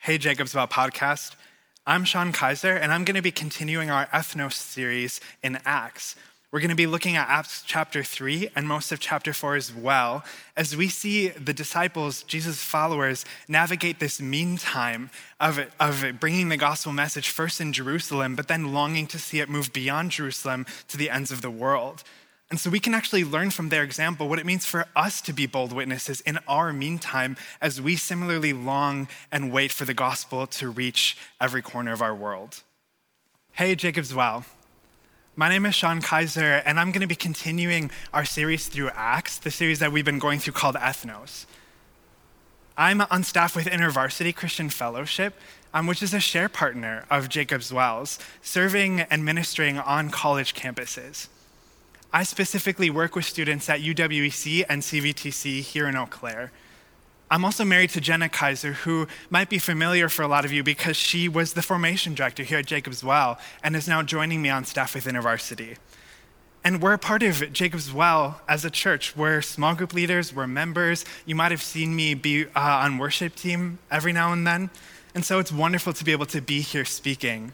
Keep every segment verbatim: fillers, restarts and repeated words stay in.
Hey, Jacob's Well podcast. I'm Sean Kaiser, and I'm going to be continuing our Ethnos series in Acts. We're going to be looking at Acts chapter three and most of chapter four as well, as we see the disciples, Jesus' followers, navigate this meantime of, of bringing the gospel message first in Jerusalem, but then longing to see it move beyond Jerusalem to the ends of the world. And so we can actually learn from their example what it means for us to be bold witnesses in our meantime as we similarly long and wait for the gospel to reach every corner of our world. Hey, Jacob's Well. My name is Sean Kaiser, and I'm going to be continuing our series through Acts, the series that we've been going through called Ethnos. I'm on staff with InterVarsity Christian Fellowship, um, which is a share partner of Jacob's Wells, serving and ministering on college campuses. I specifically work with students at U W E C and C V T C here in Eau Claire. I'm also married to Jenna Kaiser, who might be familiar for a lot of you because she was the formation director here at Jacob's Well and is now joining me on staff with InterVarsity. And we're a part of Jacob's Well as a church. We're small group leaders, we're members. You might have seen me be uh, on worship team every now and then. And so it's wonderful to be able to be here speaking.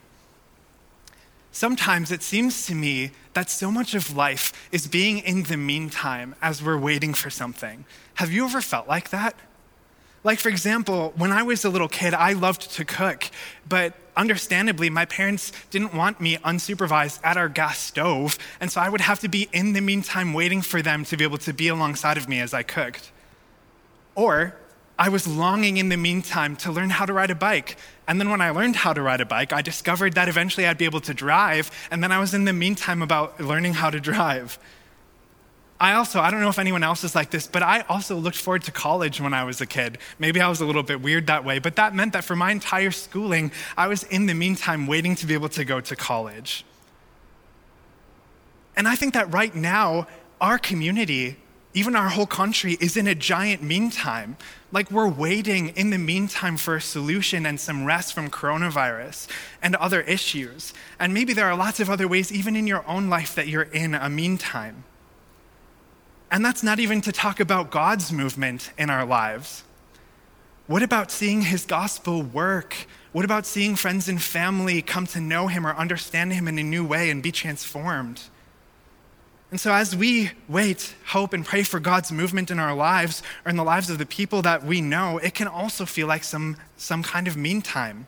Sometimes it seems to me that so much of life is being in the meantime as we're waiting for something. Have you ever felt like that? Like, for example, when I was a little kid, I loved to cook, but understandably, my parents didn't want me unsupervised at our gas stove, and so I would have to be in the meantime waiting for them to be able to be alongside of me as I cooked. Or I was longing in the meantime to learn how to ride a bike. And then when I learned how to ride a bike, I discovered that eventually I'd be able to drive. And then I was in the meantime about learning how to drive. I also, I don't know if anyone else is like this, but I also looked forward to college when I was a kid. Maybe I was a little bit weird that way, but that meant that for my entire schooling, I was in the meantime waiting to be able to go to college. And I think that right now, our community, even our whole country, is in a giant meantime. Like, we're waiting in the meantime for a solution and some rest from coronavirus and other issues. And maybe there are lots of other ways, even in your own life, that you're in a meantime. And that's not even to talk about God's movement in our lives. What about seeing his gospel work? What about seeing friends and family come to know him or understand him in a new way and be transformed? And so as we wait, hope, and pray for God's movement in our lives or in the lives of the people that we know, it can also feel like some, some kind of meantime.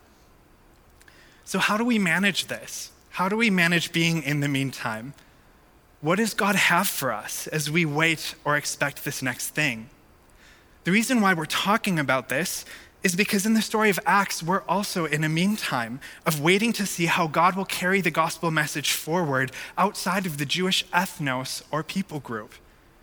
So how do we manage this? How do we manage being in the meantime? What does God have for us as we wait or expect this next thing? The reason why we're talking about this is because in the story of Acts, we're also in a meantime of waiting to see how God will carry the gospel message forward outside of the Jewish ethnos or people group.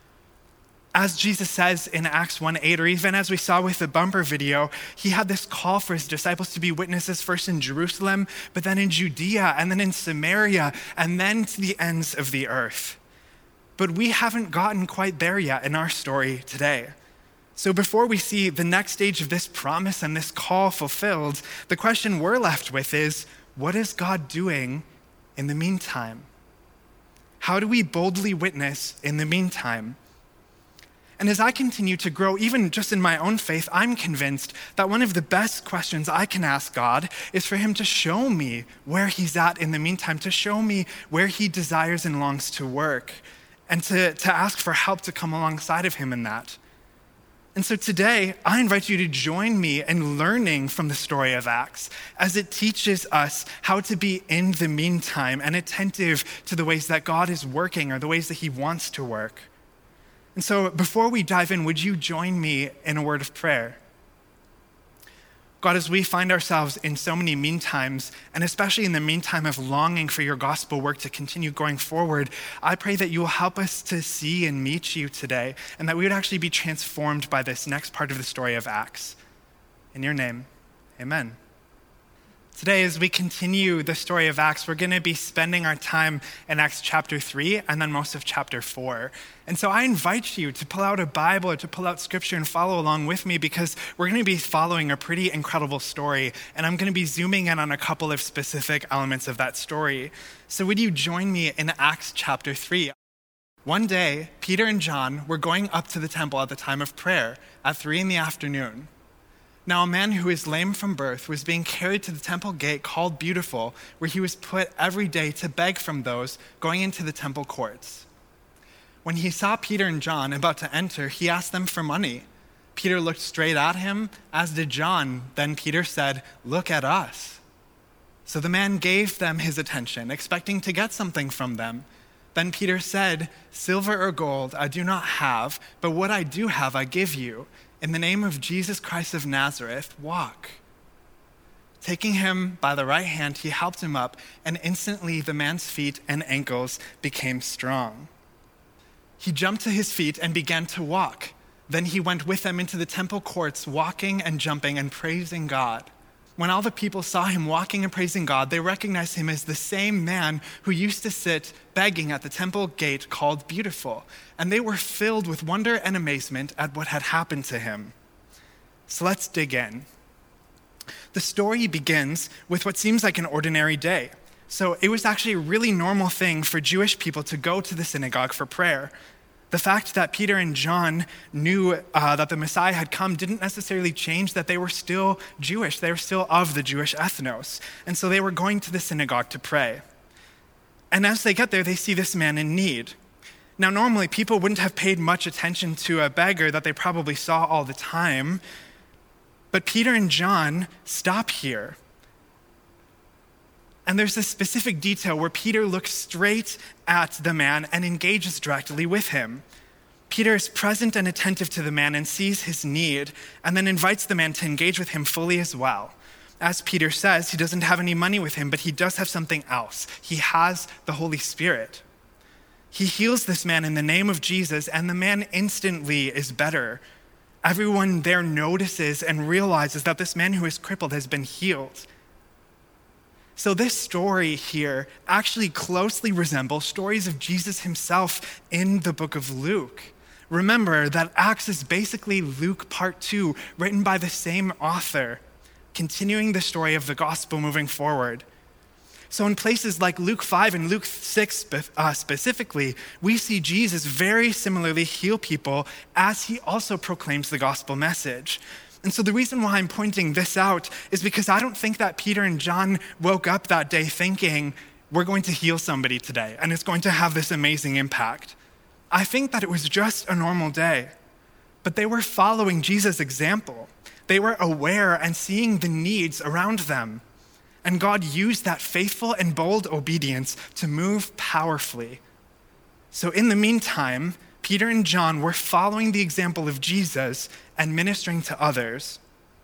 As Jesus says in Acts one eight, or even as we saw with the bumper video, he had this call for his disciples to be witnesses first in Jerusalem, but then in Judea, and then in Samaria, and then to the ends of the earth. But we haven't gotten quite there yet in our story today. So before we see the next stage of this promise and this call fulfilled, the question we're left with is, what is God doing in the meantime? How do we boldly witness in the meantime? And as I continue to grow, even just in my own faith, I'm convinced that one of the best questions I can ask God is for him to show me where he's at in the meantime, to show me where he desires and longs to work, and to, to ask for help to come alongside of him in that. And so today, I invite you to join me in learning from the story of Acts as it teaches us how to be in the meantime and attentive to the ways that God is working or the ways that he wants to work. And so before we dive in, would you join me in a word of prayer? God, as we find ourselves in so many meantimes, and especially in the meantime of longing for your gospel work to continue going forward, I pray that you will help us to see and meet you today, and that we would actually be transformed by this next part of the story of Acts. In your name, amen. Today, as we continue the story of Acts, we're going to be spending our time in Acts chapter three and then most of chapter four. And so I invite you to pull out a Bible or to pull out scripture and follow along with me because we're going to be following a pretty incredible story. And I'm going to be zooming in on a couple of specific elements of that story. So would you join me in Acts chapter three? One day, Peter and John were going up to the temple at the time of prayer at three in the afternoon. Now a man who is lame from birth was being carried to the temple gate called Beautiful, where he was put every day to beg from those going into the temple courts. When he saw Peter and John about to enter, he asked them for money. Peter looked straight at him, as did John. Then Peter said, "Look at us." So the man gave them his attention, expecting to get something from them. Then Peter said, "Silver or gold I do not have, but what I do have I give you. In the name of Jesus Christ of Nazareth, walk." Taking him by the right hand, he helped him up, and instantly the man's feet and ankles became strong. He jumped to his feet and began to walk. Then he went with them into the temple courts, walking and jumping and praising God. When all the people saw him walking and praising God, they recognized him as the same man who used to sit begging at the temple gate called Beautiful, and they were filled with wonder and amazement at what had happened to him. So let's dig in. The story begins with what seems like an ordinary day. So it was actually a really normal thing for Jewish people to go to the synagogue for prayer. The fact that Peter and John knew uh, that the Messiah had come didn't necessarily change that they were still Jewish. They were still of the Jewish ethnos. And so they were going to the synagogue to pray. And as they get there, they see this man in need. Now, normally people wouldn't have paid much attention to a beggar that they probably saw all the time. But Peter and John stop here. And there's this specific detail where Peter looks straight at the man and engages directly with him. Peter is present and attentive to the man and sees his need, and then invites the man to engage with him fully as well. As Peter says, he doesn't have any money with him, but he does have something else. He has the Holy Spirit. He heals this man in the name of Jesus, and the man instantly is better. Everyone there notices and realizes that this man who is crippled has been healed. So this story here actually closely resembles stories of Jesus himself in the book of Luke. Remember that Acts is basically Luke part two, written by the same author, continuing the story of the gospel moving forward. So in places like Luke five and Luke six uh, specifically, we see Jesus very similarly heal people as he also proclaims the gospel message. And so the reason why I'm pointing this out is because I don't think that Peter and John woke up that day thinking, we're going to heal somebody today, and it's going to have this amazing impact. I think that it was just a normal day, but they were following Jesus' example. They were aware and seeing the needs around them. And God used that faithful and bold obedience to move powerfully. So in the meantime, Peter and John were following the example of Jesus and ministering to others.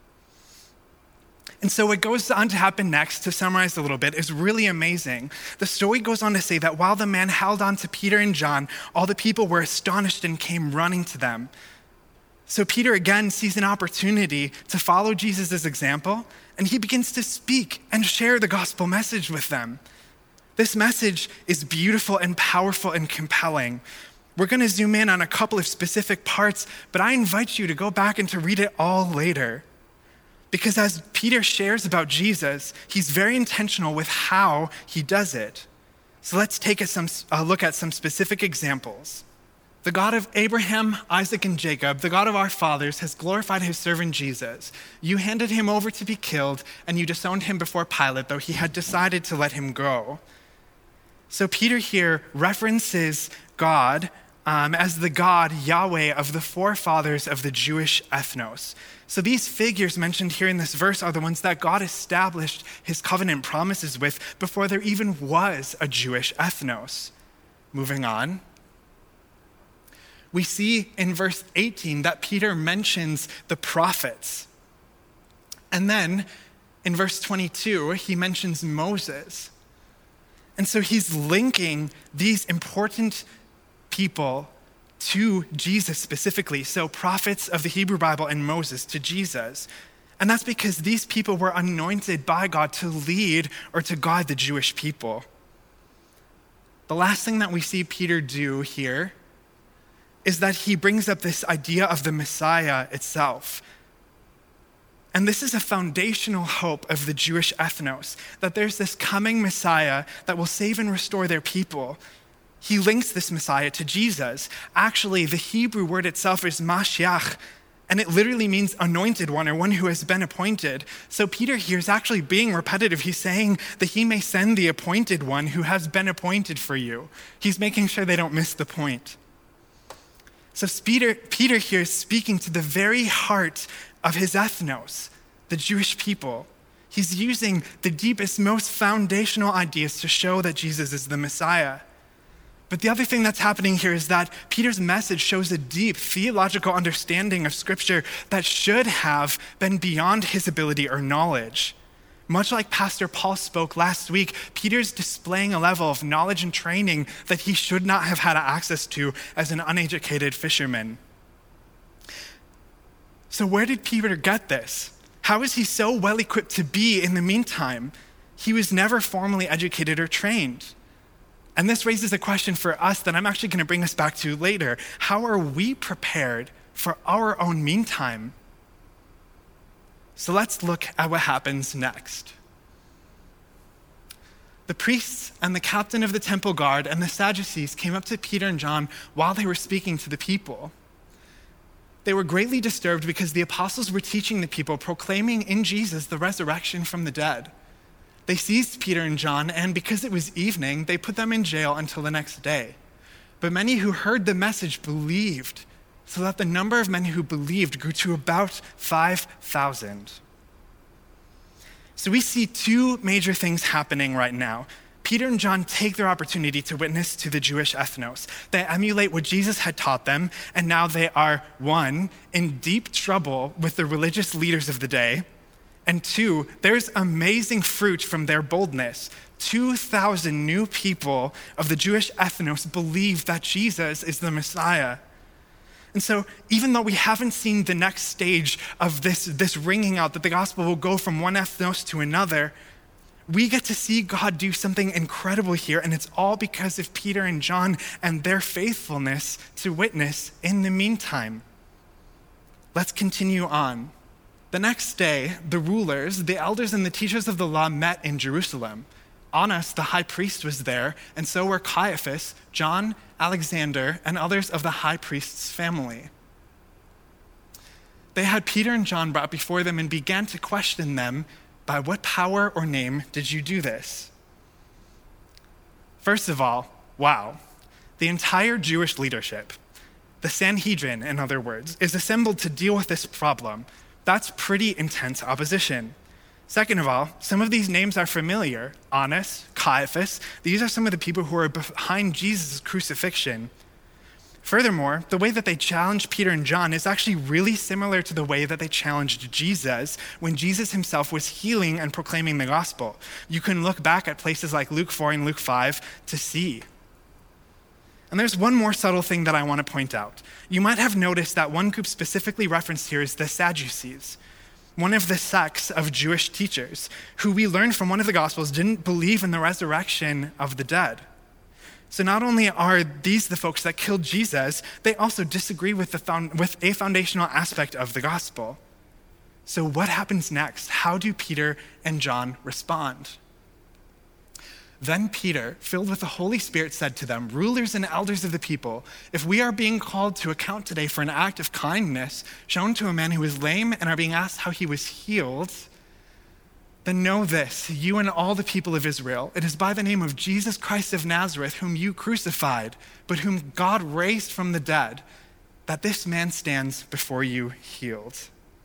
And so what goes on to happen next, to summarize a little bit, is really amazing. The story goes on to say that while the man held on to Peter and John, all the people were astonished and came running to them. So Peter again sees an opportunity to follow Jesus' example, and he begins to speak and share the gospel message with them. This message is beautiful and powerful and compelling. We're going to zoom in on a couple of specific parts, but I invite you to go back and to read it all later. Because as Peter shares about Jesus, he's very intentional with how he does it. So let's take a, some, a look at some specific examples. The God of Abraham, Isaac, and Jacob, the God of our fathers, has glorified his servant Jesus. You handed him over to be killed, and you disowned him before Pilate, though he had decided to let him go. So Peter here references God Um, as the God, Yahweh, of the forefathers of the Jewish ethnos. So these figures mentioned here in this verse are the ones that God established his covenant promises with before there even was a Jewish ethnos. Moving on. We see in verse eighteen that Peter mentions the prophets. And then in verse twenty-two, he mentions Moses. And so he's linking these important people to Jesus specifically. So prophets of the Hebrew Bible and Moses to Jesus. And that's because these people were anointed by God to lead or to guide the Jewish people. The last thing that we see Peter do here is that he brings up this idea of the Messiah itself. And this is a foundational hope of the Jewish ethnos, that there's this coming Messiah that will save and restore their people. He links this Messiah to Jesus. Actually, the Hebrew word itself is Mashiach, And it literally means anointed one, or one who has been appointed. So Peter here is actually being repetitive. He's saying that he may send the appointed one who has been appointed for you. He's making sure they don't miss the point. So Peter, Peter here is speaking to the very heart of his ethnos, the Jewish people. He's using the deepest, most foundational ideas to show that Jesus is the Messiah. But the other thing that's happening here is that Peter's message shows a deep theological understanding of Scripture that should have been beyond his ability or knowledge. Much like Pastor Paul spoke last week, Peter's displaying a level of knowledge and training that he should not have had access to as an uneducated fisherman. So where did Peter get this? How is he so well equipped to be in the meantime? He was never formally educated or trained. And this raises a question for us that I'm actually going to bring us back to later. How are we prepared for our own meantime? So let's look at what happens next. The priests and the captain of the temple guard and the Sadducees came up to Peter and John while they were speaking to the people. They were greatly disturbed because the apostles were teaching the people, proclaiming in Jesus the resurrection from the dead. They seized Peter and John, and because it was evening, they put them in jail until the next day. But many who heard the message believed, so that the number of men who believed grew to about five thousand. So we see two major things happening right now. Peter and John take their opportunity to witness to the Jewish ethnos. They emulate what Jesus had taught them, and now they are, one, in deep trouble with the religious leaders of the day, and two, there's amazing fruit from their boldness. two thousand new people of the Jewish ethnos believe that Jesus is the Messiah. And so even though we haven't seen the next stage of this, this ringing out, that the gospel will go from one ethnos to another, we get to see God do something incredible here, and it's all because of Peter and John and their faithfulness to witness in the meantime. Let's continue on. The next day, the rulers, the elders, and the teachers of the law met in Jerusalem. Annas, the high priest, was there, and so were Caiaphas, John, Alexander, and others of the high priest's family. They had Peter and John brought before them and began to question them, "By what power or name did you do this?" First of all, wow, the entire Jewish leadership, the Sanhedrin, in other words, is assembled to deal with this problem. That's pretty intense opposition. Second of all, some of these names are familiar. Annas, Caiaphas, these are some of the people who are behind Jesus' crucifixion. Furthermore, the way that they challenged Peter and John is actually really similar to the way that they challenged Jesus when Jesus himself was healing and proclaiming the gospel. You can look back at places like Luke four and Luke five to see. And there's one more subtle thing that I want to point out. You might have noticed that one group specifically referenced here is the Sadducees, one of the sects of Jewish teachers who we learned from one of the Gospels didn't believe in the resurrection of the dead. So not only are these the folks that killed Jesus, they also disagree with, the found, with a foundational aspect of the gospel. So what happens next? How do Peter and John respond? Then Peter, filled with the Holy Spirit, said to them, "Rulers and elders of the people, if we are being called to account today for an act of kindness shown to a man who is lame and are being asked how he was healed, then know this, you and all the people of Israel, it is by the name of Jesus Christ of Nazareth, whom you crucified, but whom God raised from the dead, that this man stands before you healed."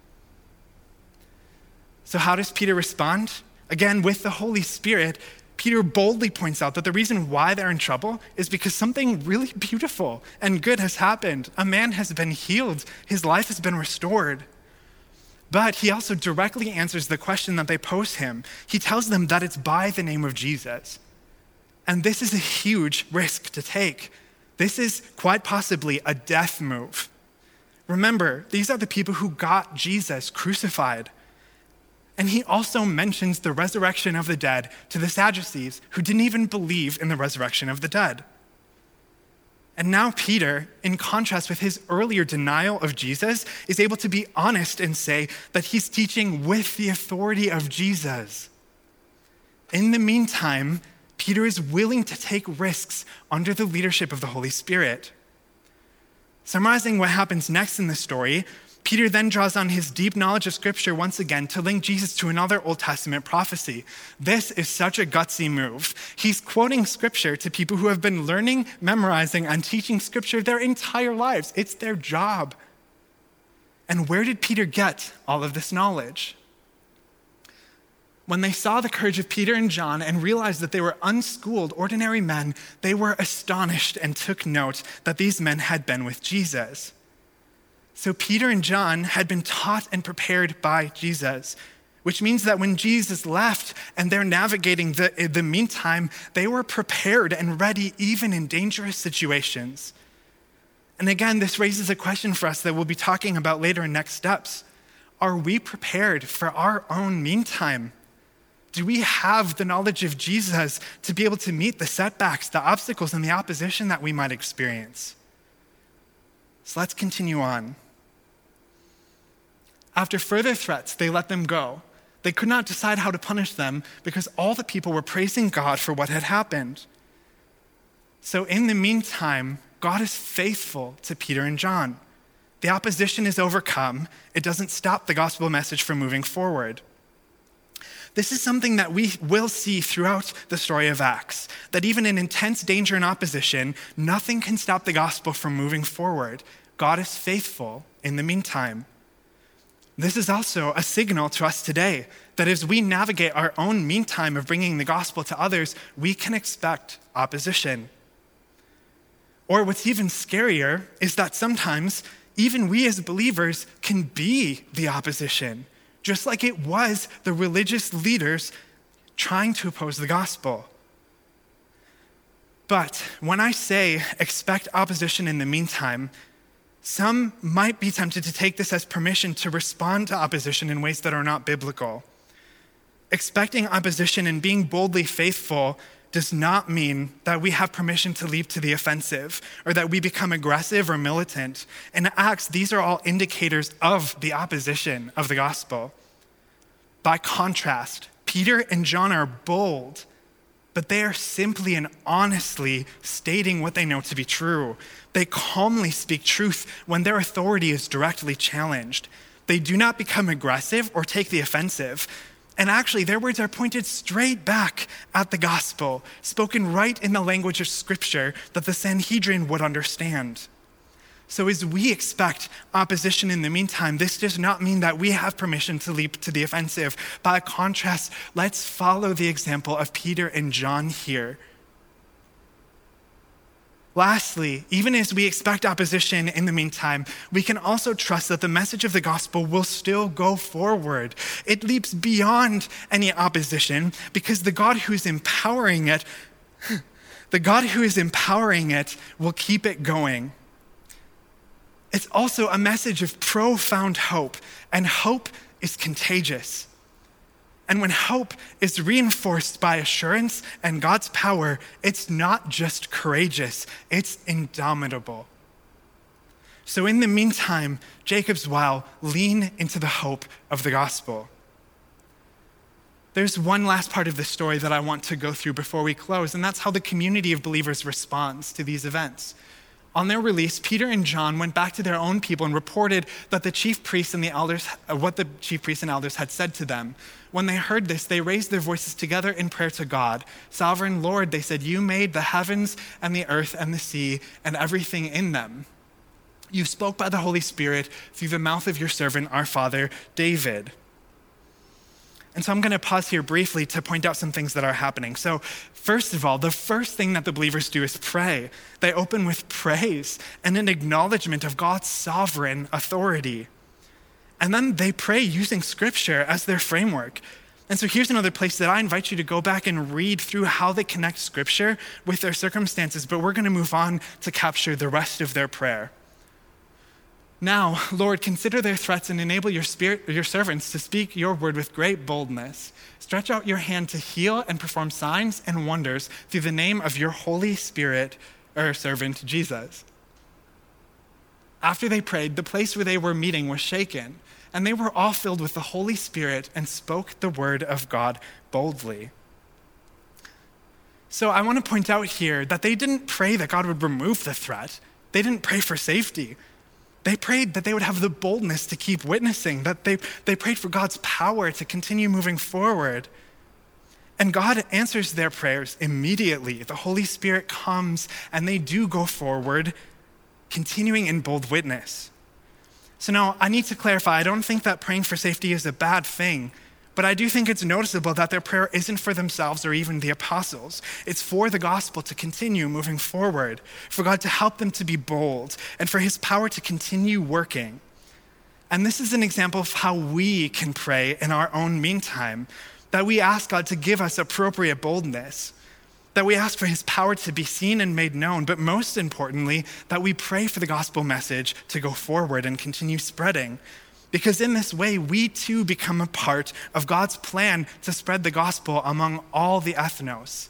So how does Peter respond? Again, with the Holy Spirit, Peter boldly points out that the reason why they're in trouble is because something really beautiful and good has happened. A man has been healed. His life has been restored. But he also directly answers the question that they pose him. He tells them that it's by the name of Jesus. And this is a huge risk to take. This is quite possibly a death move. Remember, these are the people who got Jesus crucified. And he also mentions the resurrection of the dead to the Sadducees, who didn't even believe in the resurrection of the dead. And now Peter, in contrast with his earlier denial of Jesus, is able to be honest and say that he's teaching with the authority of Jesus. In the meantime, Peter is willing to take risks under the leadership of the Holy Spirit. Summarizing what happens next in the story, Peter then draws on his deep knowledge of Scripture once again to link Jesus to another Old Testament prophecy. This is such a gutsy move. He's quoting Scripture to people who have been learning, memorizing, and teaching Scripture their entire lives. It's their job. And where did Peter get all of this knowledge? When they saw the courage of Peter and John and realized that they were unschooled, ordinary men, they were astonished and took note that these men had been with Jesus. So Peter and John had been taught and prepared by Jesus, which means that when Jesus left and they're navigating the, the meantime, they were prepared and ready even in dangerous situations. And again, this raises a question for us that we'll be talking about later in Next Steps. Are we prepared for our own meantime? Do we have the knowledge of Jesus to be able to meet the setbacks, the obstacles, and the opposition that we might experience? So let's continue on. After further threats, they let them go. They could not decide how to punish them because all the people were praising God for what had happened. So in the meantime, God is faithful to Peter and John. The opposition is overcome. It doesn't stop the gospel message from moving forward. This is something that we will see throughout the story of Acts, that even in intense danger and opposition, nothing can stop the gospel from moving forward. God is faithful in the meantime. This is also a signal to us today that as we navigate our own meantime of bringing the gospel to others, we can expect opposition. Or what's even scarier is that sometimes even we as believers can be the opposition, just like it was the religious leaders trying to oppose the gospel. But when I say expect opposition in the meantime, some might be tempted to take this as permission to respond to opposition in ways that are not biblical. Expecting opposition and being boldly faithful does not mean that we have permission to leap to the offensive or that we become aggressive or militant. In Acts, these are all indicators of the opposition of the gospel. By contrast, Peter and John are bold, but they are simply and honestly stating what they know to be true. They calmly speak truth when their authority is directly challenged. They do not become aggressive or take the offensive. And actually, their words are pointed straight back at the gospel, spoken right in the language of Scripture that the Sanhedrin would understand. So as we expect opposition in the meantime, this does not mean that we have permission to leap to the offensive. By contrast, let's follow the example of Peter and John here. Lastly, even as we expect opposition in the meantime, we can also trust that the message of the gospel will still go forward. It leaps beyond any opposition because the God who is empowering it, the God who is empowering it will keep it going. It's also a message of profound hope, and hope is contagious. And when hope is reinforced by assurance and God's power, it's not just courageous, it's indomitable. So in the meantime, Jacob's Well, lean into the hope of the gospel. There's one last part of the story that I want to go through before we close, and that's how the community of believers responds to these events. On their release, Peter and John went back to their own people and reported that the chief priests and the elders, what the chief priests and elders had said to them. When they heard this, they raised their voices together in prayer to God. Sovereign Lord, they said, you made the heavens and the earth and the sea and everything in them. You spoke by the Holy Spirit through the mouth of your servant, our father, David. And so I'm going to pause here briefly to point out some things that are happening. So first of all, the first thing that the believers do is pray. They open with praise and an acknowledgement of God's sovereign authority. And then they pray using Scripture as their framework. And so here's another place that I invite you to go back and read through how they connect Scripture with their circumstances, but we're going to move on to capture the rest of their prayer. Now, Lord, consider their threats and enable your spirit, your servants to speak your word with great boldness. Stretch out your hand to heal and perform signs and wonders through the name of your Holy Spirit, or servant Jesus. After they prayed, the place where they were meeting was shaken, and they were all filled with the Holy Spirit and spoke the word of God boldly. So I want to point out here that they didn't pray that God would remove the threat. They didn't pray for safety. They prayed that they would have the boldness to keep witnessing, that they, they prayed for God's power to continue moving forward. And God answers their prayers immediately. The Holy Spirit comes and they do go forward, continuing in bold witness. So now I need to clarify, I don't think that praying for safety is a bad thing, but I do think it's noticeable that their prayer isn't for themselves or even the apostles. It's for the gospel to continue moving forward, for God to help them to be bold, and for his power to continue working. And this is an example of how we can pray in our own meantime, that we ask God to give us appropriate boldness, that we ask for his power to be seen and made known, but most importantly, that we pray for the gospel message to go forward and continue spreading. Because in this way, we too become a part of God's plan to spread the gospel among all the ethnos.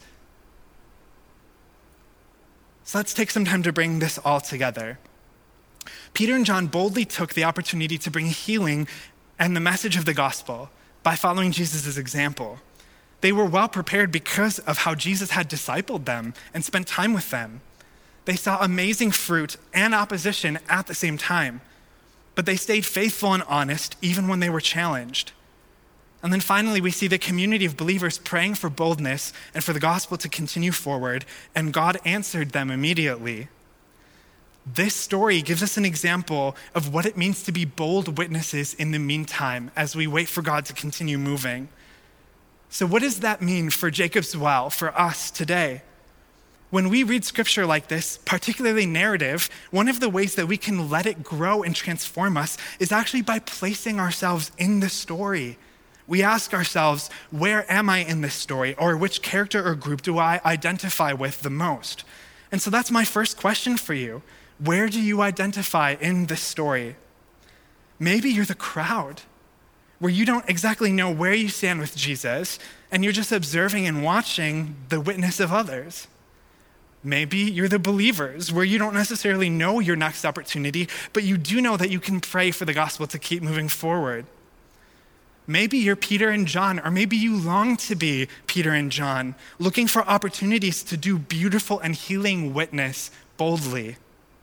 So let's take some time to bring this all together. Peter and John boldly took the opportunity to bring healing and the message of the gospel by following Jesus' example. They were well prepared because of how Jesus had discipled them and spent time with them. They saw amazing fruit and opposition at the same time, but they stayed faithful and honest even when they were challenged. And then finally, we see the community of believers praying for boldness and for the gospel to continue forward, and God answered them immediately. This story gives us an example of what it means to be bold witnesses in the meantime as we wait for God to continue moving. So what does that mean for Jacob's Well, for us today? When we read scripture like this, particularly narrative, one of the ways that we can let it grow and transform us is actually by placing ourselves in the story. We ask ourselves, where am I in this story? Or which character or group do I identify with the most? And so that's my first question for you. Where do you identify in this story? Maybe you're the crowd, where you don't exactly know where you stand with Jesus, and you're just observing and watching the witness of others. Maybe you're the believers, where you don't necessarily know your next opportunity, but you do know that you can pray for the gospel to keep moving forward. Maybe you're Peter and John, or maybe you long to be Peter and John, looking for opportunities to do beautiful and healing witness boldly.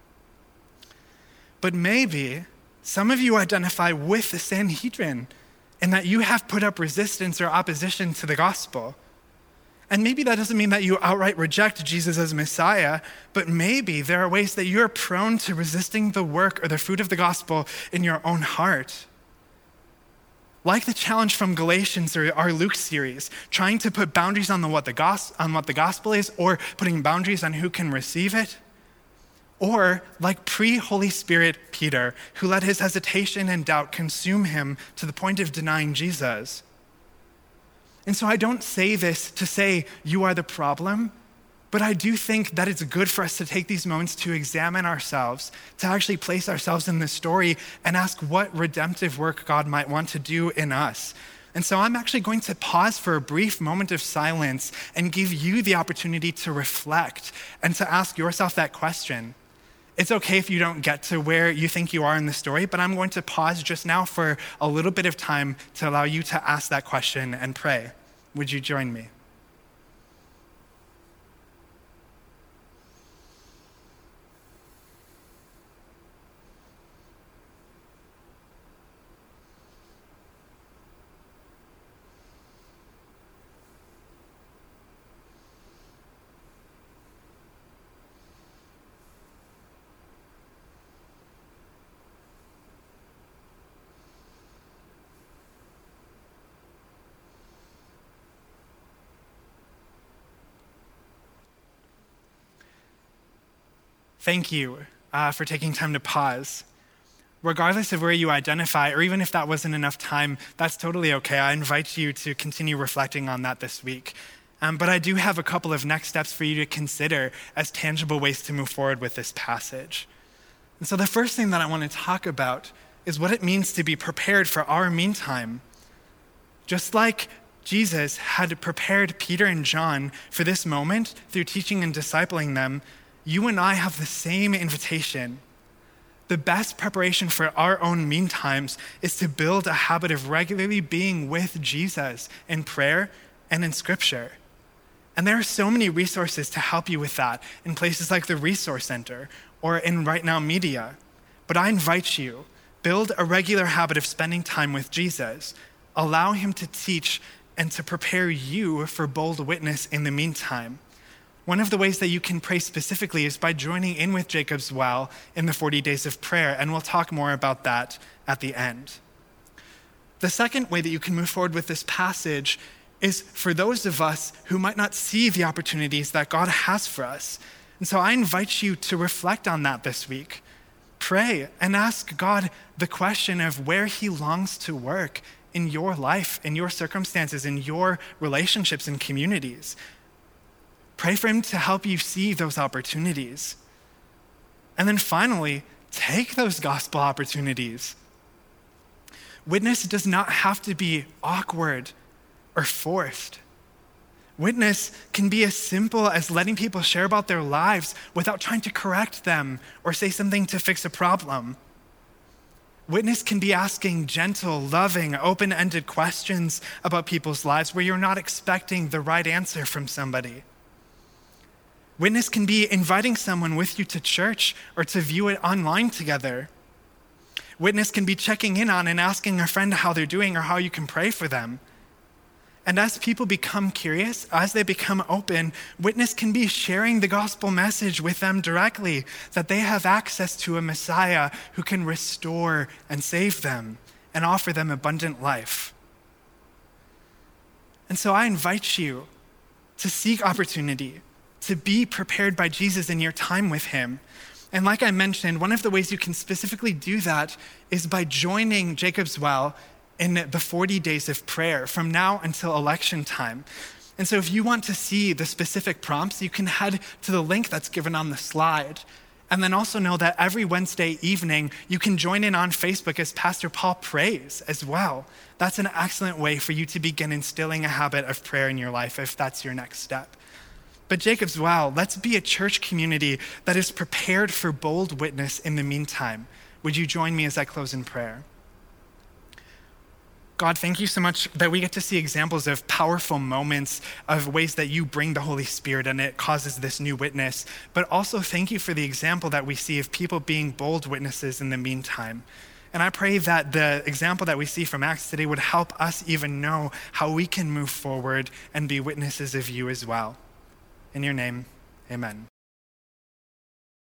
But maybe some of you identify with the Sanhedrin, in that you have put up resistance or opposition to the gospel. And maybe that doesn't mean that you outright reject Jesus as Messiah, but maybe there are ways that you're prone to resisting the work or the fruit of the gospel in your own heart. Like the challenge from Galatians or our Luke series, trying to put boundaries on the, what the gos- on what the gospel is, or putting boundaries on who can receive it. Or like pre-Holy Spirit Peter, who let his hesitation and doubt consume him to the point of denying Jesus. And so I don't say this to say you are the problem, but I do think that it's good for us to take these moments to examine ourselves, to actually place ourselves in the story and ask what redemptive work God might want to do in us. And so I'm actually going to pause for a brief moment of silence and give you the opportunity to reflect and to ask yourself that question. It's okay if you don't get to where you think you are in the story, but I'm going to pause just now for a little bit of time to allow you to ask that question and pray. Would you join me? Thank you uh, for taking time to pause. Regardless of where you identify, or even if that wasn't enough time, that's totally okay. I invite you to continue reflecting on that this week. Um, but I do have a couple of next steps for you to consider as tangible ways to move forward with this passage. And so the first thing that I want to talk about is what it means to be prepared for our meantime. Just like Jesus had prepared Peter and John for this moment through teaching and discipling them, you and I have the same invitation. The best preparation for our own meantimes is to build a habit of regularly being with Jesus in prayer and in scripture. And there are so many resources to help you with that in places like the Resource Center or in Right Now Media. but I invite you, build a regular habit of spending time with Jesus. Allow him to teach and to prepare you for bold witness in the meantime. One of the ways that you can pray specifically is by joining in with Jacob's Well in the forty days of prayer, and we'll talk more about that at the end. The second way that you can move forward with this passage is for those of us who might not see the opportunities that God has for us. And so I invite you to reflect on that this week. Pray and ask God the question of where he longs to work in your life, in your circumstances, in your relationships and communities. Pray for him to help you see those opportunities. And then finally, take those gospel opportunities. Witness does not have to be awkward or forced. Witness can be as simple as letting people share about their lives without trying to correct them or say something to fix a problem. Witness can be asking gentle, loving, open-ended questions about people's lives where you're not expecting the right answer from somebody. Witness can be inviting someone with you to church or to view it online together. Witness can be checking in on and asking a friend how they're doing or how you can pray for them. And as people become curious, as they become open, witness can be sharing the gospel message with them directly, that they have access to a Messiah who can restore and save them and offer them abundant life. And so I invite you to seek opportunity, to be prepared by Jesus in your time with him. And like I mentioned, one of the ways you can specifically do that is by joining Jacob's Well in the forty days of prayer from now until election time. And so if you want to see the specific prompts, you can head to the link that's given on the slide. And then also know that every Wednesday evening, you can join in on Facebook as Pastor Paul prays as well. That's an excellent way for you to begin instilling a habit of prayer in your life if that's your next step. But Jacob's Well, let's be a church community that is prepared for bold witness in the meantime. Would you join me as I close in prayer? God, thank you so much that we get to see examples of powerful moments of ways that you bring the Holy Spirit and it causes this new witness. But also thank you for the example that we see of people being bold witnesses in the meantime. And I pray that the example that we see from Acts today would help us even know how we can move forward and be witnesses of you as well. In your name, amen.